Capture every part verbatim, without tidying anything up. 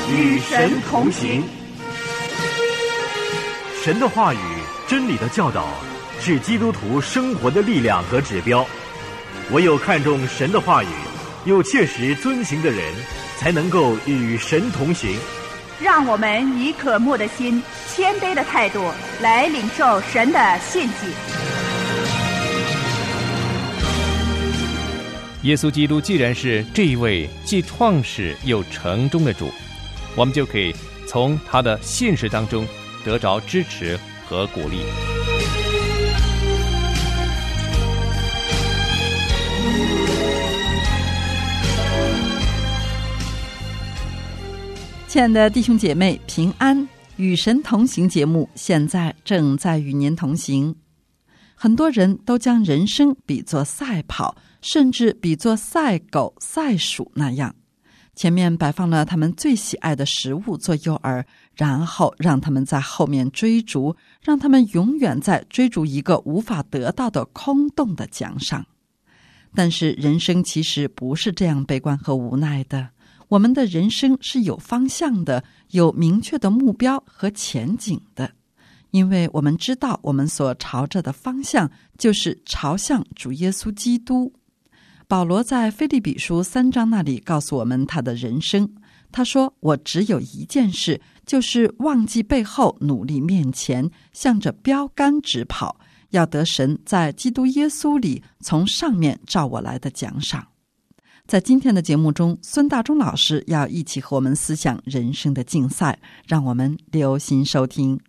与神同行。 神的话语、真理的教导是基督徒生活的力量和指标。唯有看重神的话语，又切实遵行的人，才能够与神同行。 让我们以渴慕的心、谦卑的态度来领受神的信息。 耶稣基督既然是这一位既创始又成终的主，我们就可以从他的信实当中得着支持和鼓励。 亲爱的弟兄姐妹，平安，与神同行节目现在正在与您同行。很多人都将人生比作赛跑，甚至比作赛狗、赛鼠那样，前面摆放了他们最喜爱的食物做诱饵，然后让他们在后面追逐，让他们永远在追逐一个无法得到的空洞的奖赏。但是人生其实不是这样悲观和无奈的，我们的人生是有方向的，有明确的目标和前景的，因为我们知道我们所朝着的方向就是朝向主耶稣基督。保罗在腓立比书三章那里告诉我们他的人生，他说，我只有一件事，就是忘记背后，努力面前，向着标杆直跑，要得神在基督耶稣里从上面召我来的奖赏。在今天的节目中，孙大中老师要一起和我们思想人生的竞赛，让我们留心收听。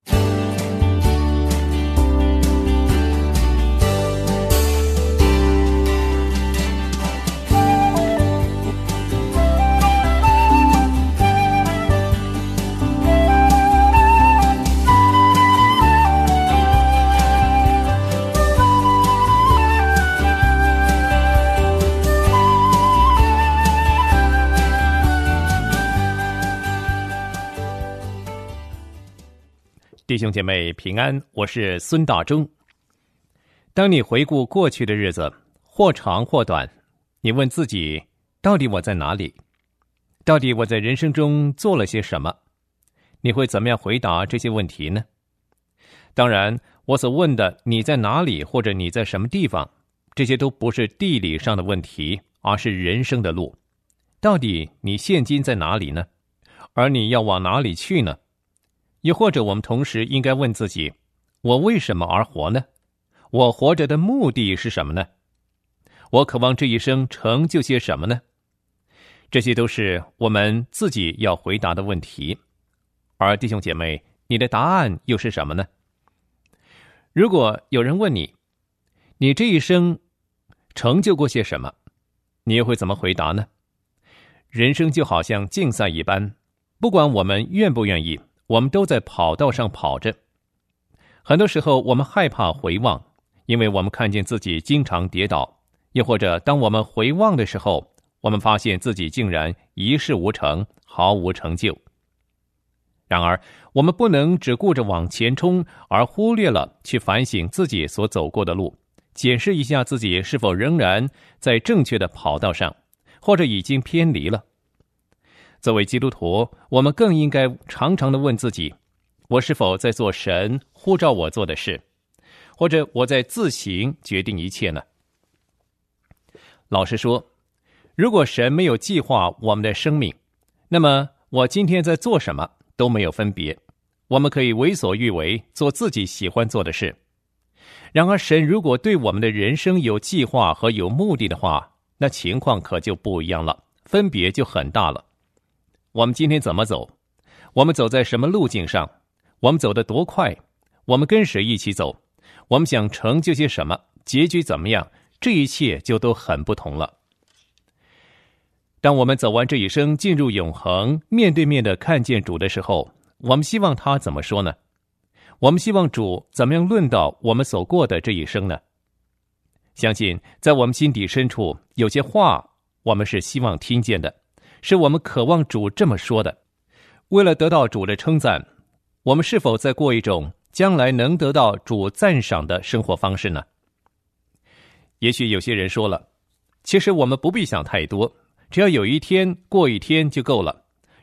弟兄姐妹平安，我是孙大中。当你回顾过去的日子，或长或短，你问自己，到底我在哪里？到底我在人生中做了些什么？你会怎么样回答这些问题呢？当然，我所问的你在哪里或者你在什么地方，这些都不是地理上的问题，而是人生的路。到底你现今在哪里呢？而你要往哪里去呢？又或者我们同时应该问自己，我为什么而活呢？我活着的目的是什么呢？我渴望这一生成就些什么呢？这些都是我们自己要回答的问题。而弟兄姐妹，你的答案又是什么呢？如果有人问你，你这一生成就过些什么，你又会怎么回答呢？人生就好像竞赛一般，不管我们愿不愿意，我们都在跑道上跑着。很多时候我们害怕回望，因为我们看见自己经常跌倒，又或者当我们回望的时候，我们发现自己竟然一事无成，毫无成就。然而我们不能只顾着往前冲，而忽略了去反省自己所走过的路，检视一下自己是否仍然在正确的跑道上，或者已经偏离了。作为基督徒，我们更应该常常地问自己，我是否在做神呼召我做的事，或者我在自行决定一切呢？老实说，如果神没有计划我们的生命，那么我今天在做什么都没有分别，我们可以为所欲为，做自己喜欢做的事。然而神如果对我们的人生有计划和有目的的话，那情况可就不一样了，分别就很大了。我们今天怎么走？我们走在什么路径上？我们走得多快？我们跟谁一起走？我们想成就些什么？结局怎么样？这一切就都很不同了。当我们走完这一生，进入永恒，面对面的看见主的时候，我们希望他怎么说呢？我们希望主怎么样论到我们所过的这一生呢？相信在我们心底深处，有些话我们是希望听见的，是我们渴望主这么说的。为了得到主的称赞，我们是否在过一种将来能得到主赞赏的生活方式呢？也许有些人说了，其实我们不必想太多，只要有一天过一天就够了，只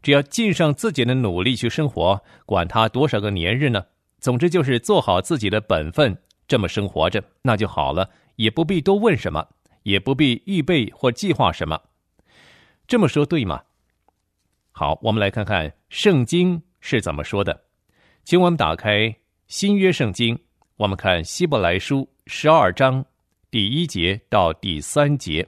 只要尽上自己的努力去生活，管他多少个年日呢？总之就是做好自己的本分，这么生活着，那就好了，也不必多问什么，也不必预备或计划什么。这么说对吗？好，我们来看看圣经是怎么说的。请我们打开新约圣经，我们看希伯来书十二章第一节到第三节。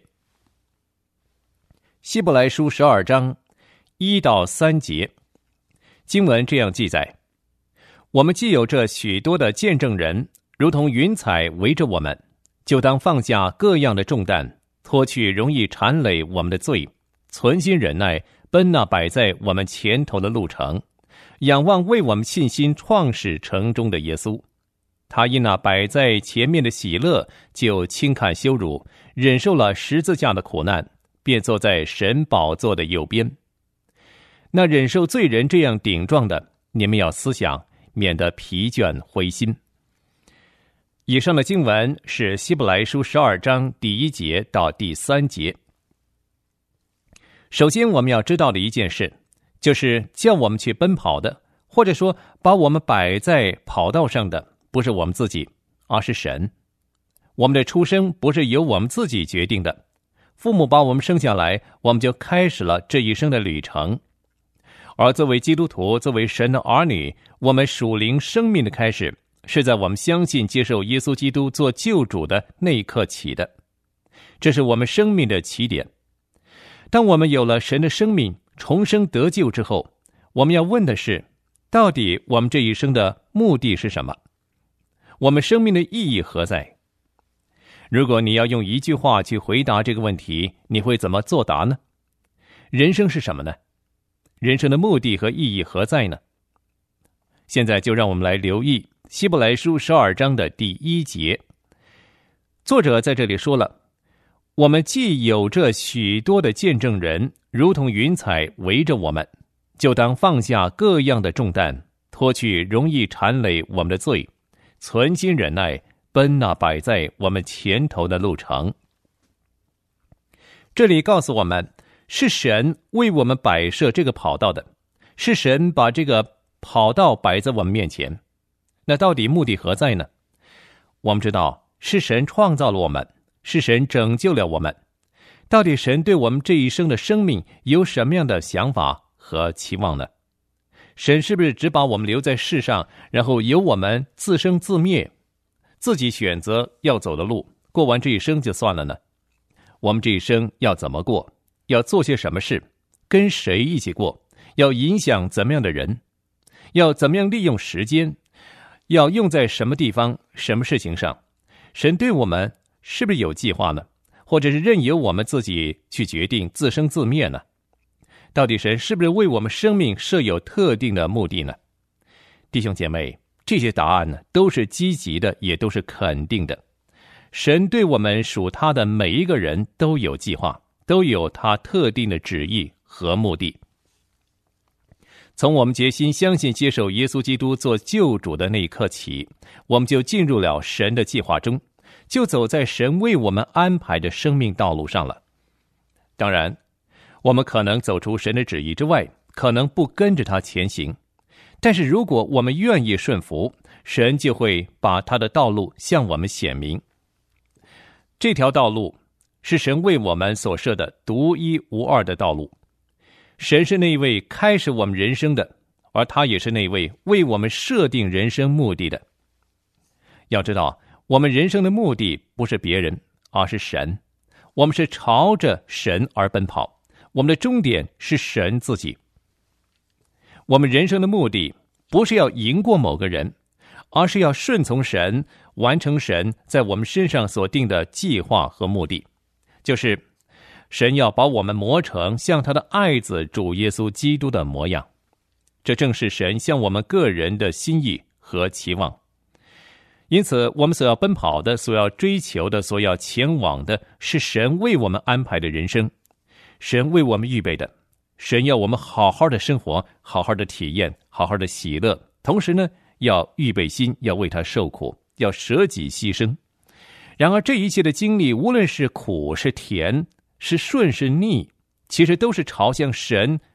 希伯来书十二章一到三节，经文这样记载：我们既有这许多的见证人，如同云彩围着我们，就当放下各样的重担，脱去容易缠累我们的罪，存心忍耐，奔那摆在我们前头的路程，仰望为我们信心创始成终的耶稣。他因那摆在前面的喜乐，就轻看羞辱，忍受了十字架的苦难，便坐在神宝座的右边。那忍受罪人这样顶撞的，你们要思想，免得疲倦灰心。以上的经文是希伯来书十二章第一节到第三节。首先我们要知道的一件事，就是叫我们去奔跑的，或者说把我们摆在跑道上的，不是我们自己，而是神。我们的出生不是由我们自己决定的，父母把我们生下来，我们就开始了这一生的旅程。而作为基督徒，作为神的儿女，我们属灵生命的开始，是在我们相信接受耶稣基督做救主的那一刻起的。这是我们生命的起点。当我们有了神的生命，重生得救之后，我们要问的是，到底我们这一生的目的是什么？我们生命的意义何在？如果你要用一句话去回答这个问题，你会怎么作答呢？人生是什么呢？人生的目的和意义何在呢？现在就让我们来留意希伯来书十二章的第一节。作者在这里说了，我们既有这许多的见证人，如同云彩围着我们，就当放下各样的重担，脱去容易缠累我们的罪，存心忍耐，奔那摆在我们前头的路程。这里告诉我们，是神为我们摆设这个跑道的，是神把这个跑道摆在我们面前。那到底目的何在呢？我们知道是神创造了我们，是神拯救了我们。到底神对我们这一生的生命有什么样的想法和期望呢？神是不是只把我们留在世上，然后由我们自生自灭，自己选择要走的路，过完这一生就算了呢？我们这一生要怎么过？要做些什么事？跟谁一起过？要影响怎么样的人？要怎么样利用时间？要用在什么地方、什么事情上？神对我们是不是有计划呢？或者是任由我们自己去决定自生自灭呢？到底神是不是为我们生命设有特定的目的呢？弟兄姐妹，这些答案呢，都是积极的，也都是肯定的。神对我们属他的每一个人都有计划，都有他特定的旨意和目的。从我们决心相信接受耶稣基督做救主的那一刻起，我们就进入了神的计划中，就走在神为我们安排的生命道路上了。当然，我们可能走出神的旨意之外，可能不跟着他前行，但是如果我们愿意顺服，神就会把他的道路向我们显明。这条道路是神为我们所设的独一无二的道路。神是那位开始我们人生的，而他也是那位为我们设定人生目的的。要知道，我们人生的目的不是别人，而是神。我们是朝着神而奔跑，我们的终点是神自己。我们人生的目的不是要赢过某个人，而是要顺从神，完成神在我们身上所定的计划和目的，就是神要把我们磨成像他的爱子主耶稣基督的模样。这正是神向我们个人的心意和期望。因此，我们所要奔跑的，所要追求的，所要前往的，是神为我们安排的人生，神为我们预备的。神要我们好好的生活，好好的体验，好好的喜乐，同时呢，要预备心，要为他受苦，要舍己牺牲。然而这一切的经历，无论是苦是甜，是顺是逆，其实都是朝向神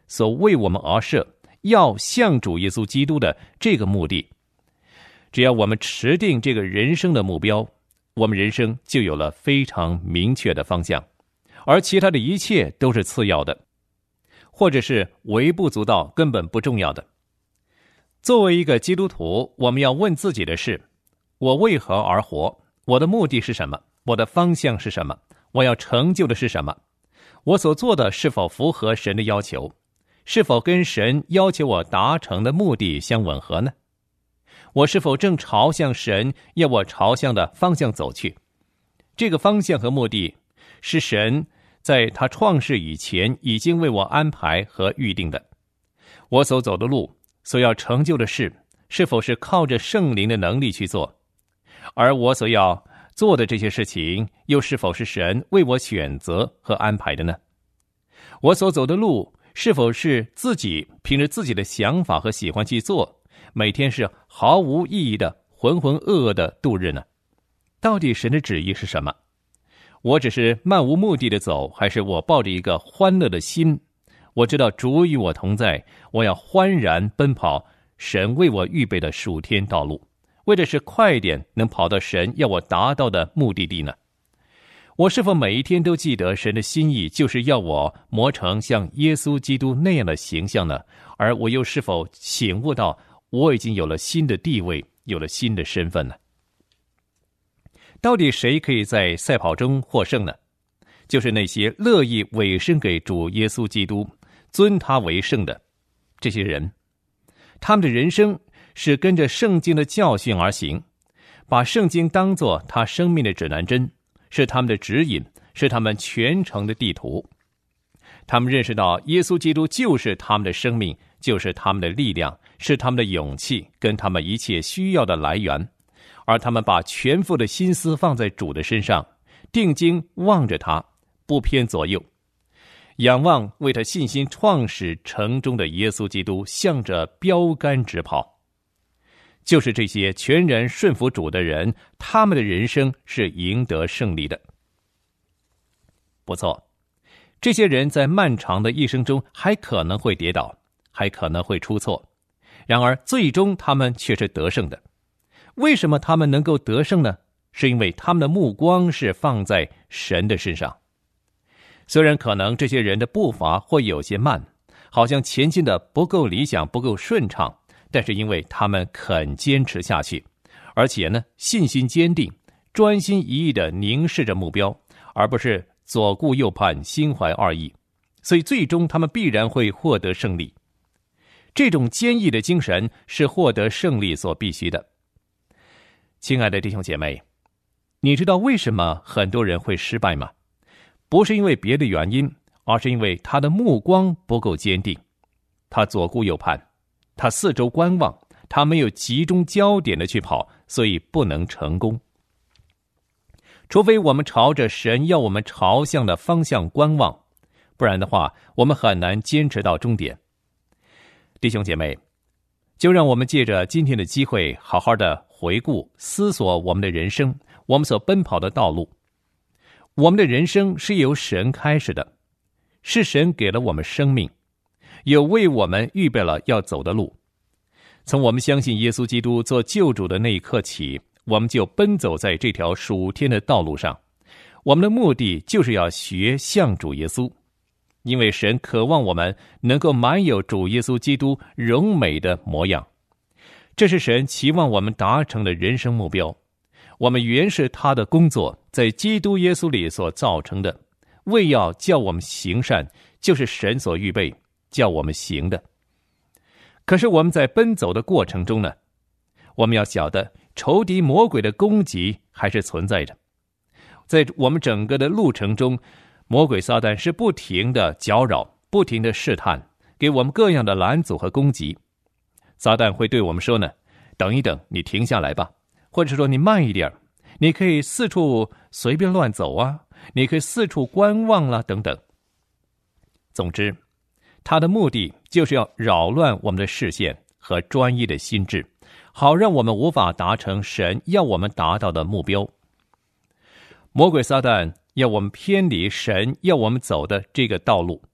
所为我们而设，要向主耶稣基督的这个目的。只要我们持定这个人生的目标，我们人生就有了非常明确的方向，而其他的一切都是次要的，或者是微不足道，根本不重要的。作为一个基督徒，我们要问自己的是：我为何而活？我的目的是什么？我的方向是什么？我要成就的是什么？我所做的是否符合神的要求？是否跟神要求我达成的目的相吻合呢？我是否正朝向神要我朝向的方向走去？这个方向和目的是神在他创世以前已经为我安排和预定的。我所走的路，所要成就的事，是否是靠着圣灵的能力去做？而我所要做的这些事情，又是否是神为我选择和安排的呢？我所走的路，是否是自己凭着自己的想法和喜欢去做，每天是毫无意义的浑浑噩噩的度日呢？到底神的旨意是什么？我只是漫无目的的走，还是我抱着一个欢乐的心？我知道主与我同在，我要欢然奔跑神为我预备的属天道路，为的是快一点能跑到神要我达到的目的地呢？我是否每一天都记得神的心意就是要我磨成像耶稣基督那样的形象呢？而我又是否醒悟到我已经有了新的地位，有了新的身份呢？到底谁可以在赛跑中获胜呢？就是那些乐意委身给主耶稣基督，尊他为圣的这些人。他们的人生是跟着圣经的教训而行，把圣经当作他生命的指南针，是他们的指引，是他们全程的地图。他们认识到耶稣基督就是他们的生命，就是他们的力量，是他们的勇气，跟他们一切需要的来源。而他们把全副的心思放在主的身上，定睛望着他，不偏左右，仰望为他信心创始成终的耶稣基督，向着标杆直跑。就是这些全然顺服主的人，他们的人生是赢得胜利的。不错，这些人在漫长的一生中还可能会跌倒，还可能会出错，然而最终他们却是得胜的。为什么他们能够得胜呢？是因为他们的目光是放在神的身上。虽然可能这些人的步伐会有些慢，好像前进的不够理想，不够顺畅，但是因为他们肯坚持下去，而且呢信心坚定，专心一意地凝视着目标，而不是左顾右盼，心怀二意，所以最终他们必然会获得胜利。这种坚毅的精神是获得胜利所必须的。亲爱的弟兄姐妹，你知道为什么很多人会失败吗？不是因为别的原因，而是因为他的目光不够坚定，他左顾右盼，他四周观望，他没有集中焦点的去跑，所以不能成功。除非我们朝着神要我们朝向的方向观望，不然的话，我们很难坚持到终点。弟兄姐妹，就让我们借着今天的机会，好好的回顾思索我们的人生，我们所奔跑的道路。我们的人生是由神开始的，是神给了我们生命，有为我们预备了要走的路。从我们相信耶稣基督做救主的那一刻起，我们就奔走在这条属天的道路上。我们的目的就是要学像主耶稣，因为神渴望我们能够满有主耶稣基督荣美的模样。这是神期望我们达成的人生目标。我们原是他的工作，在基督耶稣里所造成的，为要叫我们行善，就是神所预备叫我们行的。可是我们在奔走的过程中呢，我们要晓得仇敌魔鬼的攻击还是存在着。在我们整个的路程中，魔鬼撒旦是不停的搅扰，不停的试探，给我们各样的拦阻和攻击。撒旦会对我们说呢，等一等，你停下来吧，或者说你慢一点，你可以四处随便乱走啊，你可以四处观望啦，等等。总之，他的目的就是要扰乱我们的视线和专一的心智，好让我们无法达成神要我们达到的目标。魔鬼撒旦要我们偏离神要我们走的这个道路，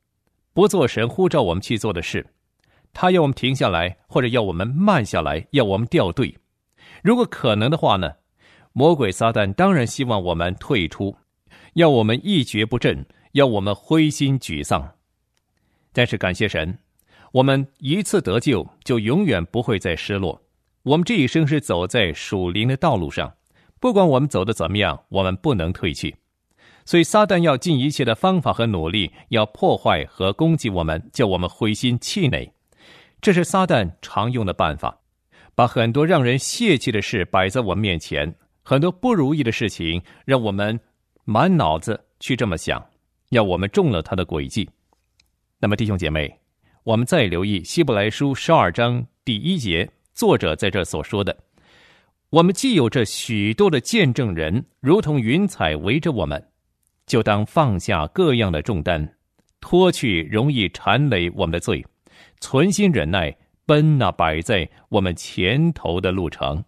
不做神呼召我们去做的事，他要我们停下来，或者要我们慢下来，要我们掉队。如果可能的话呢，魔鬼撒旦当然希望我们退出，要我们一蹶不振，要我们灰心沮丧。但是感谢神，我们一次得救，就永远不会再失落。我们这一生是走在属灵的道路上，不管我们走得怎么样，我们不能退去。所以撒旦要尽一切的方法和努力，要破坏和攻击我们，叫我们灰心气馁。这是撒旦常用的办法，把很多让人泄气的事摆在我们面前，很多不如意的事情让我们满脑子去这么想，要我们中了他的诡计。那么弟兄姐妹，我们再留意希伯来书十二章第一节，作者在这所说的，我们既有这许多的见证人，如同云彩围着我们，就当放下各样的重担，脱去容易缠累我们的罪，存心忍耐，奔那摆在我们前头的路程。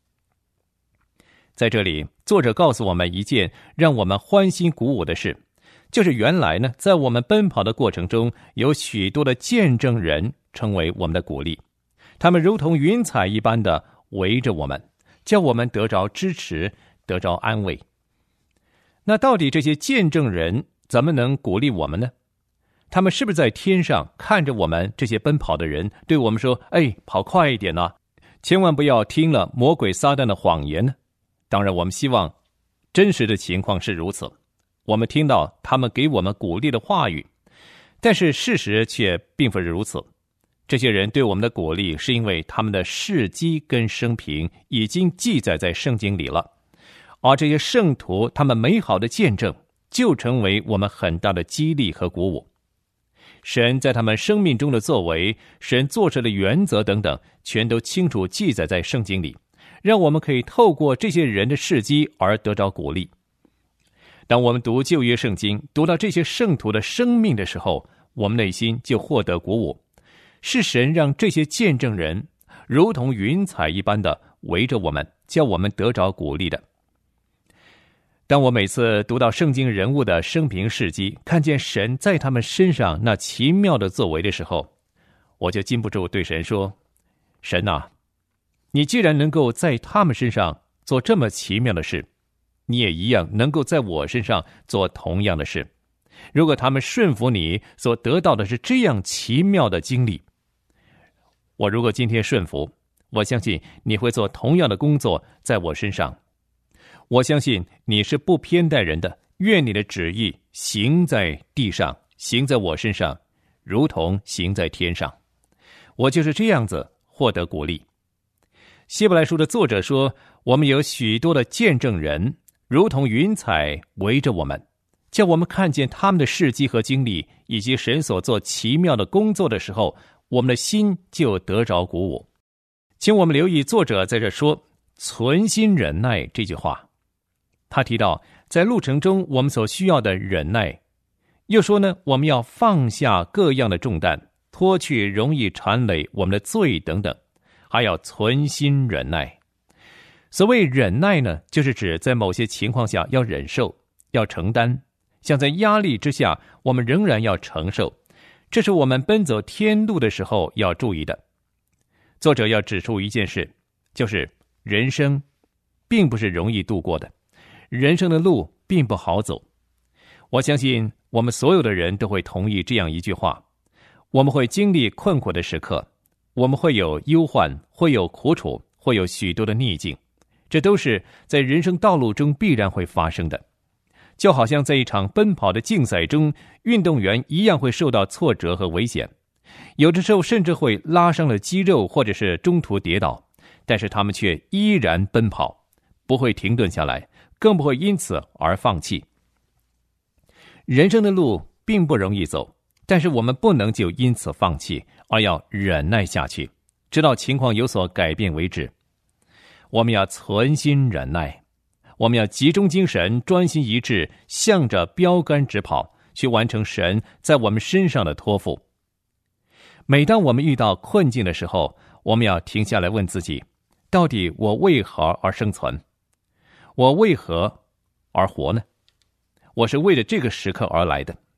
在这里，作者告诉我们一件让我们欢欣鼓舞的事，就是原来呢，在我们奔跑的过程中，有许多的见证人成为我们的鼓励，他们如同云彩一般的围着我们，叫我们得着支持，得着安慰。那到底这些见证人怎么能鼓励我们呢？他们是不是在天上看着我们这些奔跑的人，对我们说，哎，跑快一点啊，千万不要听了魔鬼撒旦的谎言呢？当然我们希望真实的情况是如此，我们听到他们给我们鼓励的话语，但是事实却并不是如此。这些人对我们的鼓励是因为他们的事迹跟生平已经记载在圣经里了，而这些圣徒他们美好的见证就成为我们很大的激励和鼓舞。神在他们生命中的作为，神做事的原则等等，全都清楚记载在圣经里，让我们可以透过这些人的事迹而得到鼓励。当我们读旧约圣经，读到这些圣徒的生命的时候，我们内心就获得鼓舞，是神让这些见证人如同云彩一般的围着我们，叫我们得着鼓励的。当我每次读到圣经人物的生平事迹，看见神在他们身上那奇妙的作为的时候，我就禁不住对神说，神啊，你既然能够在他们身上做这么奇妙的事，你也一样能够在我身上做同样的事。如果他们顺服你所得到的是这样奇妙的经历，我如果今天顺服，我相信你会做同样的工作在我身上。我相信你是不偏待人的，愿你的旨意行在地上，行在我身上，如同行在天上。我就是这样子获得鼓励。希伯来书的作者说，我们有许多的见证人，如同云彩围着我们，叫我们看见他们的事迹和经历，以及神所做奇妙的工作的时候，我们的心就得着鼓舞。请我们留意作者在这说存心忍耐这句话，他提到在路程中我们所需要的忍耐，又说呢，我们要放下各样的重担，脱去容易缠累我们的罪等等，还要存心忍耐。所谓忍耐呢，就是指在某些情况下要忍受，要承担，像在压力之下我们仍然要承受，这是我们奔走天路的时候要注意的。作者要指出一件事，就是人生并不是容易度过的，人生的路并不好走。我相信我们所有的人都会同意这样一句话，我们会经历困苦的时刻，我们会有忧患，会有苦楚，会有许多的逆境，这都是在人生道路中必然会发生的。就好像在一场奔跑的竞赛中，运动员一样会受到挫折和危险，有的时候甚至会拉伤了肌肉，或者是中途跌倒，但是他们却依然奔跑，不会停顿下来，更不会因此而放弃。人生的路并不容易走，但是我们不能就因此放弃，而要忍耐下去，直到情况有所改变为止。我们要存心忍耐，我们要集中精神，专心一致，向着标杆直跑，去完成神在我们身上的托付。每当我们遇到困境的时候，我们要停下来问自己，到底我为何而生存？我为何而活呢？我是为了这个时刻而来的，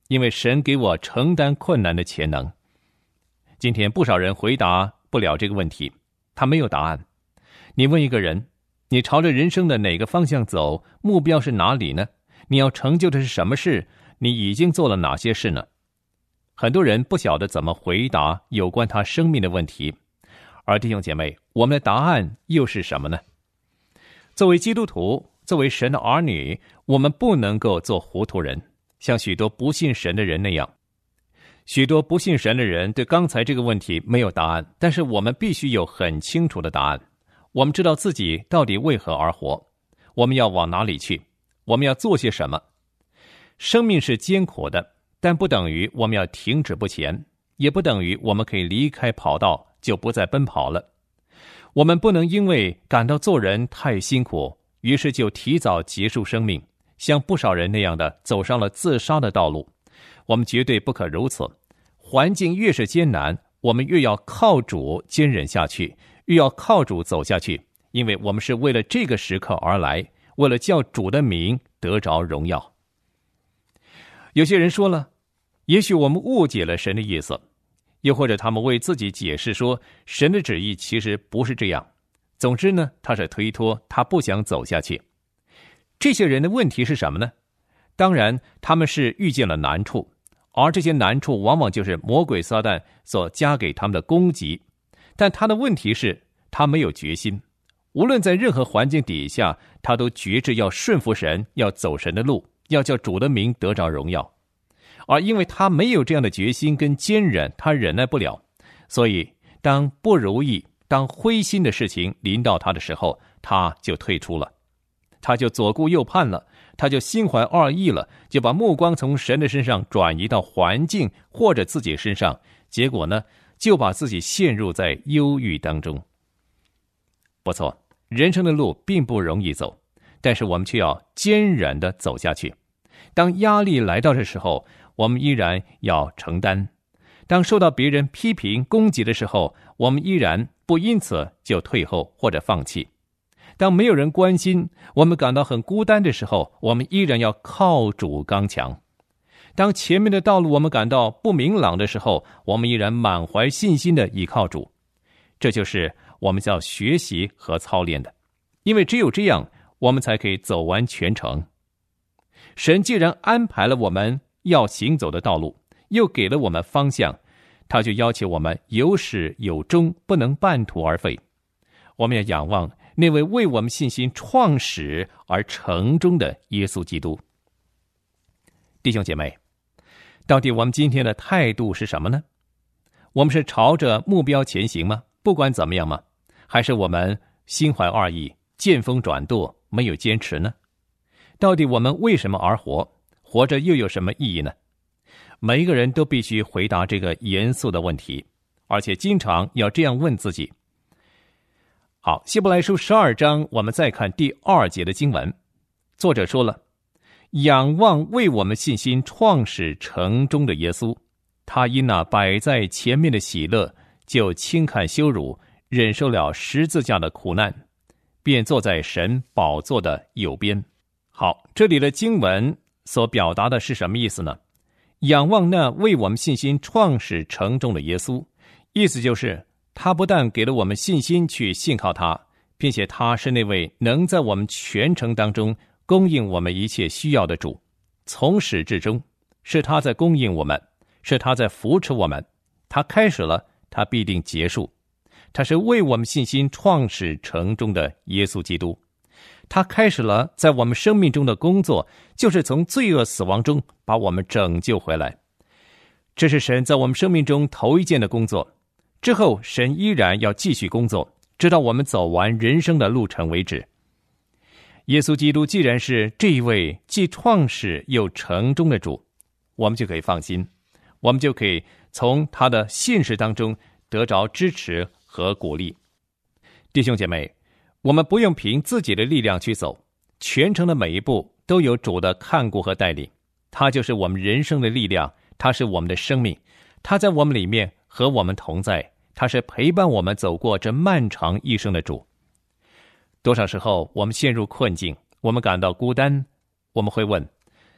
因为神给我承担困难的潜能。今天不少人回答不了这个问题，他没有答案。你问一个人，你朝着人生的哪个方向走，目标是哪里呢？你要成就的是什么事？你已经做了哪些事呢？很多人不晓得怎么回答有关他生命的问题。而弟兄姐妹，我们的答案又是什么呢？作为基督徒，作为神的儿女，我们不能够做糊涂人，像许多不信神的人那样。许多不信神的人对刚才这个问题没有答案，但是我们必须有很清楚的答案。我们知道自己到底为何而活，我们要往哪里去，我们要做些什么。生命是艰苦的，但不等于我们要停止不前，也不等于我们可以离开跑道就不再奔跑了。我们不能因为感到做人太辛苦，于是就提早结束生命，像不少人那样的走上了自杀的道路。我们绝对不可如此。环境越是艰难，我们越要靠主坚忍下去，越要靠主走下去，因为我们是为了这个时刻而来，为了叫主的名得着荣耀。有些人说了，也许我们误解了神的意思，又或者他们为自己解释说神的旨意其实不是这样。总之呢，他是推脱，他不想走下去。这些人的问题是什么呢？当然他们是遇见了难处，而这些难处往往就是魔鬼撒旦所加给他们的攻击。但他的问题是，他没有决心，无论在任何环境底下，他都决志要顺服神，要走神的路，要叫主的名得着荣耀。而因为他没有这样的决心跟坚忍，他忍耐不了，所以当不如意，当灰心的事情临到他的时候，他就退出了，他就左顾右盼了，他就心怀二意了，就把目光从神的身上转移到环境或者自己身上，结果呢，就把自己陷入在忧郁当中。不错，人生的路并不容易走，但是我们却要坚忍地走下去。当压力来到的时候，我们依然要承担；当受到别人批评攻击的时候，我们依然不因此就退后或者放弃；当没有人关心，我们感到很孤单的时候，我们依然要靠主刚强；当前面的道路我们感到不明朗的时候，我们依然满怀信心的倚靠主。这就是我们要学习和操练的，因为只有这样，我们才可以走完全程。神既然安排了我们要行走的道路，又给了我们方向，他就要求我们有始有终，不能半途而废。我们要仰望那位为我们信心创始而成终的耶稣基督。弟兄姐妹，到底我们今天的态度是什么呢？我们是朝着目标前行吗？不管怎么样吗？还是我们心怀二意，见风转舵，没有坚持呢？到底我们为什么而活？活着又有什么意义呢？每一个人都必须回答这个严肃的问题，而且经常要这样问自己。好，希伯来书十二章，我们再看第二节的经文。作者说了，仰望为我们信心创始成终的耶稣，他因那摆在前面的喜乐，就轻看羞辱，忍受了十字架的苦难，便坐在神宝座的右边。好，这里的经文所表达的是什么意思呢？仰望那为我们信心创始成终的耶稣，意思就是他不但给了我们信心去信靠他，并且他是那位能在我们全程当中供应我们一切需要的主，从始至终是他在供应我们，是他在扶持我们，他开始了，他必定结束。他是为我们信心创始成终的耶稣基督，他开始了在我们生命中的工作，就是从罪恶死亡中把我们拯救回来。这是神在我们生命中头一件的工作，之后神依然要继续工作，直到我们走完人生的路程为止。耶稣基督既然是这一位既创始又成终的主，我们就可以放心，我们就可以从他的信实当中得着支持和鼓励。弟兄姐妹，我们不用凭自己的力量去走，全程的每一步都有主的看顾和带领，他就是我们人生的力量，他是我们的生命，他在我们里面和我们同在，他是陪伴我们走过这漫长一生的主。多少时候我们陷入困境，我们感到孤单，我们会问，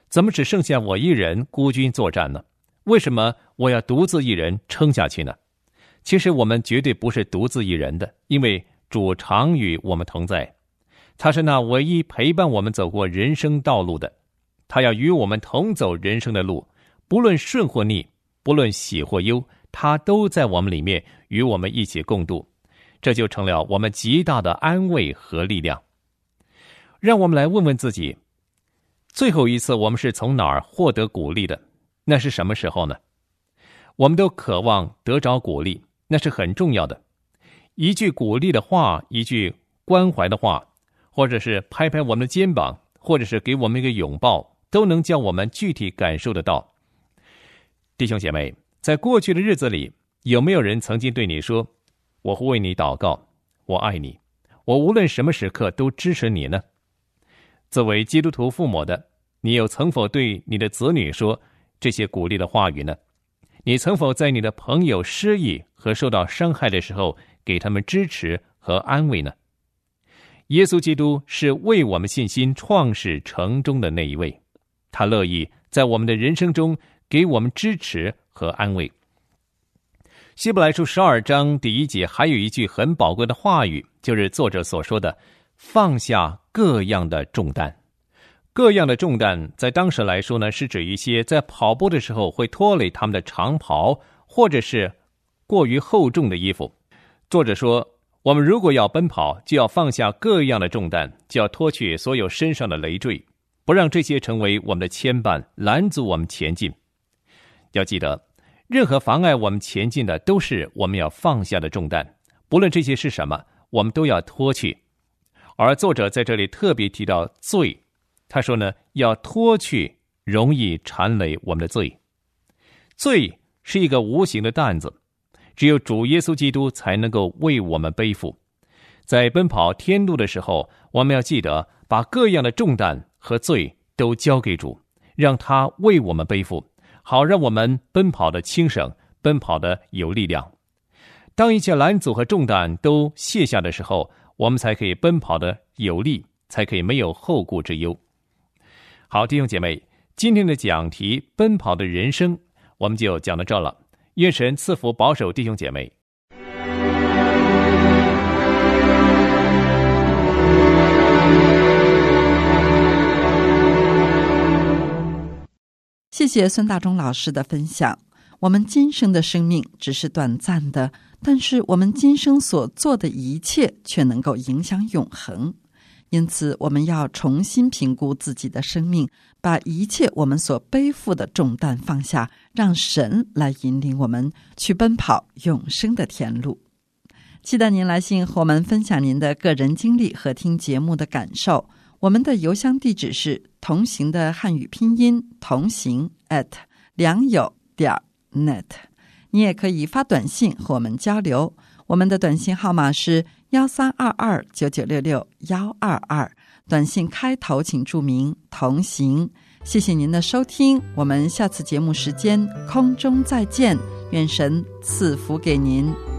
怎么只剩下我一人孤军作战呢？为什么我要独自一人撑下去呢？其实我们绝对不是独自一人的，因为主常与我们同在，他是那唯一陪伴我们走过人生道路的，他要与我们同走人生的路，不论顺或逆，不论喜或忧，他都在我们里面与我们一起共度，这就成了我们极大的安慰和力量。让我们来问问自己，最后一次我们是从哪儿获得鼓励的？那是什么时候呢？我们都渴望得着鼓励，那是很重要的。一句鼓励的话，一句关怀的话，或者是拍拍我们的肩膀，或者是给我们一个拥抱，都能叫我们具体感受得到。弟兄姐妹，在过去的日子里，有没有人曾经对你说，我会为你祷告，我爱你，我无论什么时刻都支持你呢？作为基督徒父母的，你又曾否对你的子女说这些鼓励的话语呢？你曾否在你的朋友失意和受到伤害的时候，给他们支持和安慰呢？耶稣基督是为我们信心创始成终的那一位，他乐意在我们的人生中给我们支持和安慰。希伯来书十二章第一节还有一句很宝贵的话语，就是作者所说的放下各样的重担。各样的重担在当时来说呢，是指一些在跑步的时候会拖累他们的长袍，或者是过于厚重的衣服。作者说，我们如果要奔跑，就要放下各样的重担，就要脱去所有身上的累赘，不让这些成为我们的牵绊，拦阻我们前进。要记得，任何妨碍我们前进的都是我们要放下的重担，不论这些是什么，我们都要脱去。而作者在这里特别提到罪，他说呢，要脱去容易缠累我们的罪。罪是一个无形的担子，只有主耶稣基督才能够为我们背负。在奔跑天路的时候，我们要记得把各样的重担和罪都交给主，让他为我们背负，好让我们奔跑的轻省，奔跑的有力量。当一切拦阻和重担都卸下的时候，我们才可以奔跑的有力，才可以没有后顾之忧。好，弟兄姐妹，今天的讲题奔跑的人生我们就讲到这了。愿神赐福保守弟兄姐妹。 谢谢孙大中老师的分享。我们今生的生命只是短暂的，但是我们今生所做的一切却能够影响永恒。因此我们要重新评估自己的生命，把一切我们所背负的重担放下，让神来引领我们去奔跑永生的天路。期待您来信和我们分享您的个人经历和听节目的感受。我们的邮箱地址是同行的汉语拼音同行 at 良友点 net。 你也可以发短信和我们交流，我们的短信号码是幺三二二九九六六幺二二，短信开头请注明同行。谢谢您的收听，我们下次节目时间空中再见，愿神赐福给您。